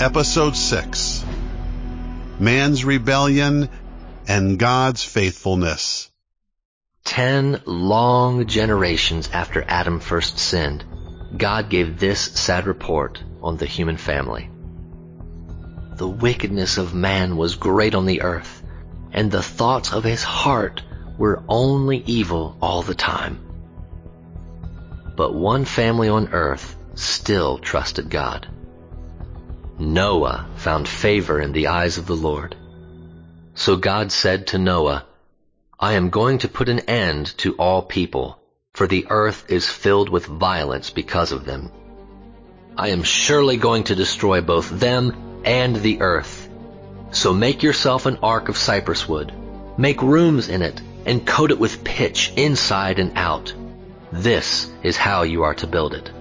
Episode 6. Man's Rebellion and God's Faithfulness. 10 long generations after Adam first sinned, God gave this sad report on the human family. The wickedness of man was great on the earth, and the thoughts of his heart were only evil all the time. But one family on earth still trusted God. Noah found favor in the eyes of the Lord. So God said to Noah, "I am going to put an end to all people, for the earth is filled with violence because of them. I am surely going to destroy both them and the earth. So make yourself an ark of cypress wood, make rooms in it, and coat it with pitch inside and out. This is how you are to build it."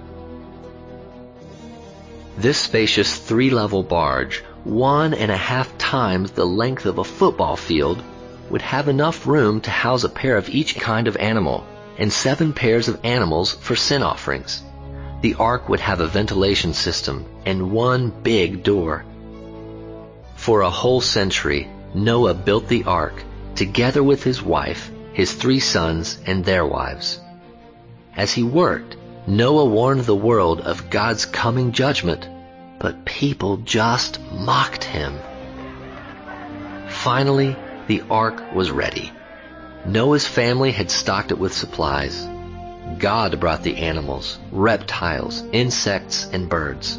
This spacious 3-level barge, 1.5 times the length of a football field, would have enough room to house a pair of each kind of animal and 7 pairs of animals for sin offerings. The ark would have a ventilation system and one big door. For a whole century, Noah built the ark together with his wife, his 3 sons, and their wives. As he worked, Noah warned the world of God's coming judgment, but people just mocked him. Finally, the ark was ready. Noah's family had stocked it with supplies. God brought the animals, reptiles, insects, and birds.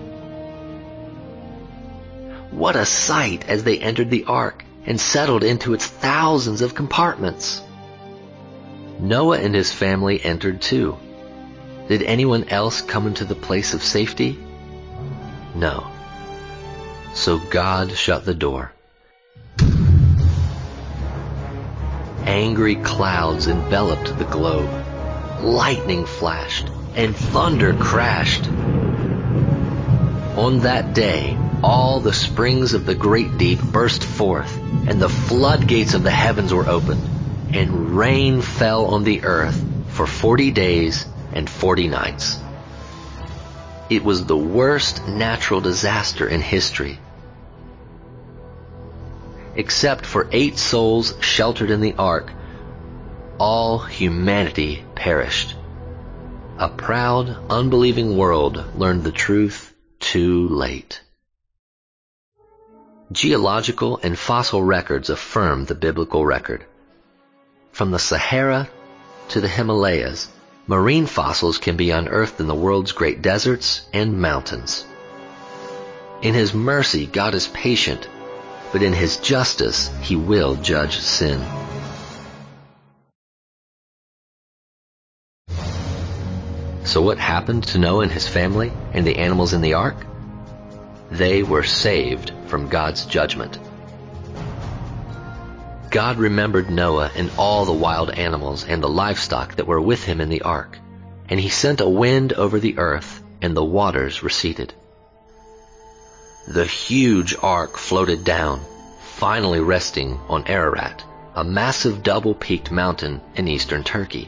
What a sight as they entered the ark and settled into its thousands of compartments. Noah and his family entered too. Did anyone else come into the place of safety? No. So God shut the door. Angry clouds enveloped the globe. Lightning flashed and thunder crashed. On that day, all the springs of the great deep burst forth, and the floodgates of the heavens were opened, and rain fell on the earth for 40 days and 40 nights. It was the worst natural disaster in history. Except for 8 souls sheltered in the ark, all humanity perished. A proud, unbelieving world learned the truth too late. Geological and fossil records affirm the biblical record. From the Sahara to the Himalayas, marine fossils can be unearthed in the world's great deserts and mountains. In His mercy, God is patient, but in His justice, He will judge sin. So what happened to Noah and his family and the animals in the ark? They were saved from God's judgment. God remembered Noah and all the wild animals and the livestock that were with him in the ark, and He sent a wind over the earth, and the waters receded. The huge ark floated down, finally resting on Ararat, a massive double-peaked mountain in eastern Turkey.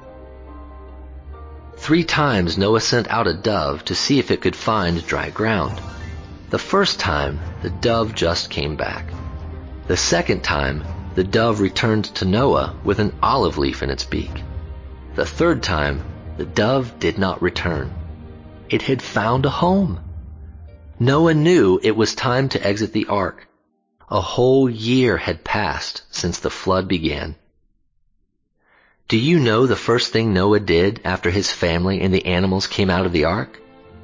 3 times Noah sent out a dove to see if it could find dry ground. The first time, the dove just came back. The second time, the dove returned to Noah with an olive leaf in its beak. The third time, the dove did not return. It had found a home. Noah knew it was time to exit the ark. A whole year had passed since the flood began. Do you know the first thing Noah did after his family and the animals came out of the ark?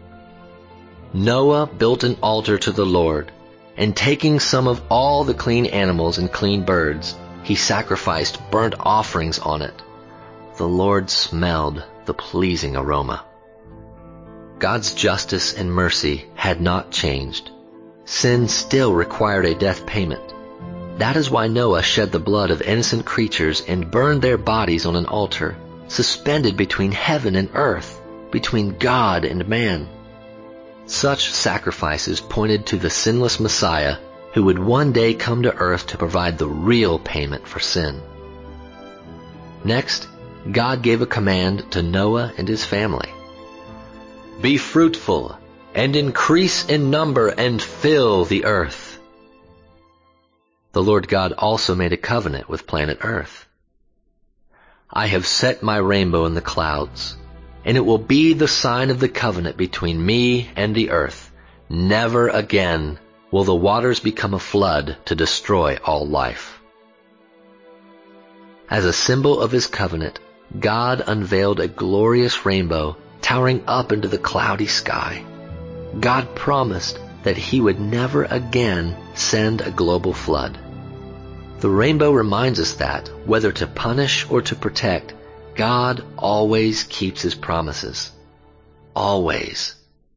Noah built an altar to the Lord, and taking some of all the clean animals and clean birds, he sacrificed burnt offerings on it. The Lord smelled the pleasing aroma. God's justice and mercy had not changed. Sin still required a death payment. That is why Noah shed the blood of innocent creatures and burned their bodies on an altar, suspended between heaven and earth, between God and man. Such sacrifices pointed to the sinless Messiah who would one day come to earth to provide the real payment for sin. Next, God gave a command to Noah and his family. Be fruitful, and increase in number and fill the earth. The Lord God also made a covenant with planet Earth. I have set my rainbow in the clouds, and it will be the sign of the covenant between me and the earth. Never again will the waters become a flood to destroy all life. As a symbol of his covenant, God unveiled a glorious rainbow towering up into the cloudy sky. God promised that he would never again send a global flood. The rainbow reminds us that, whether to punish or to protect, God always keeps his promises. Always.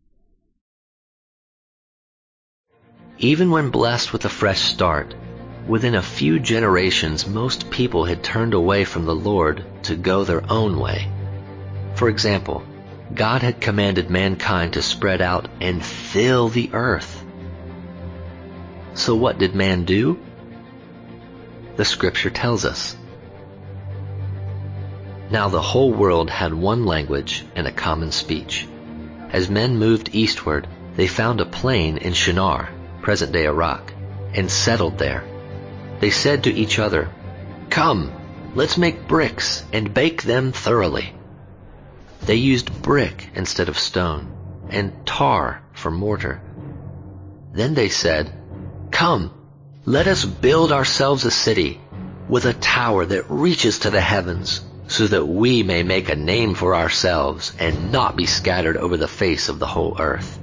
Even when blessed with a fresh start, within a few generations most people had turned away from the Lord to go their own way. For example, God had commanded mankind to spread out and fill the earth. So what did man do? The scripture tells us. Now the whole world had one language and a common speech. As men moved eastward, they found a plain in Shinar, present-day Iraq, and settled there. They said to each other, "Come, let's make bricks and bake them thoroughly." They used brick instead of stone, and tar for mortar. Then they said, "Come, let us build ourselves a city with a tower that reaches to the heavens, so that we may make a name for ourselves and not be scattered over the face of the whole earth."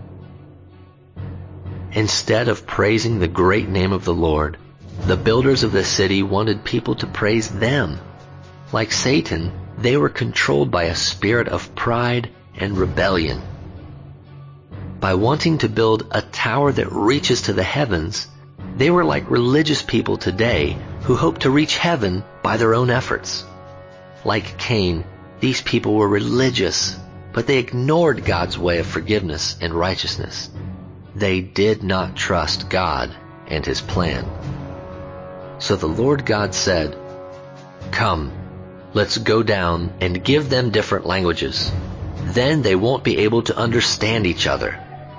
Instead of praising the great name of the Lord, the builders of the city wanted people to praise them. Like Satan, they were controlled by a spirit of pride and rebellion. By wanting to build a tower that reaches to the heavens, they were like religious people today who hope to reach heaven by their own efforts. Like Cain, these people were religious, but they ignored God's way of forgiveness and righteousness. They did not trust God and his plan. So the Lord God said, "Come, let's go down and give them different languages. Then they won't be able to understand each other."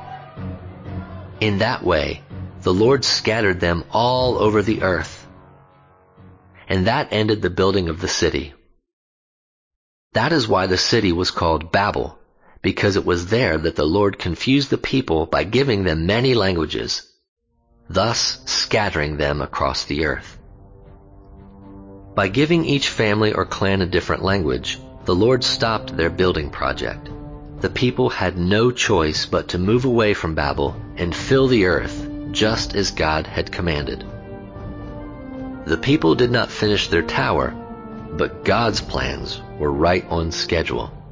In that way, the Lord scattered them all over the earth. And that ended the building of the city. That is why the city was called Babel, because it was there that the Lord confused the people by giving them many languages, thus scattering them across the earth. By giving each family or clan a different language, the Lord stopped their building project. The people had no choice but to move away from Babel and fill the earth, just as God had commanded. The people did not finish their tower, but God's plans were right on schedule.